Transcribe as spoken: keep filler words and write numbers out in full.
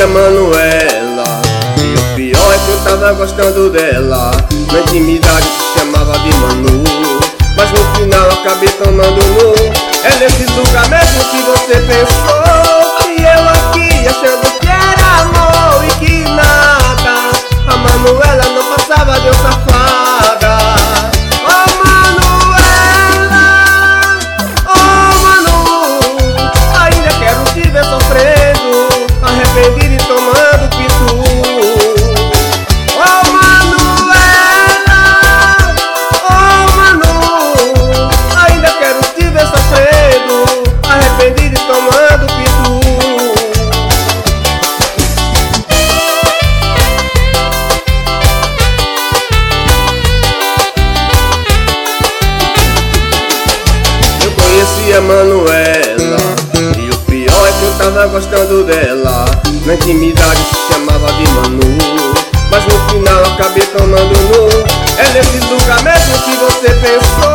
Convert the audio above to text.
a Manuela, e o pior é que eu tava gostando dela. Na intimidade se chamava de Manu, mas no final acabei tomando nu. É nesse lugar mesmo que você pensou, e eu aqui achando que era amor e que nada. A Manuela não passava de uma safada. Oh Manuela, oh Manu, ainda quero te ver sofrendo, arrependido e tomando pitu. Oh Manuela, oh Manu, ainda quero te ver sofrendo, arrependido e tomando pitu. Eu conheci a Manuela, e o pior é que eu tava gostando dela. Na intimidade se chamava de Manu, mas no final acabei tomando nu. É nesse lugar mesmo que você pensou,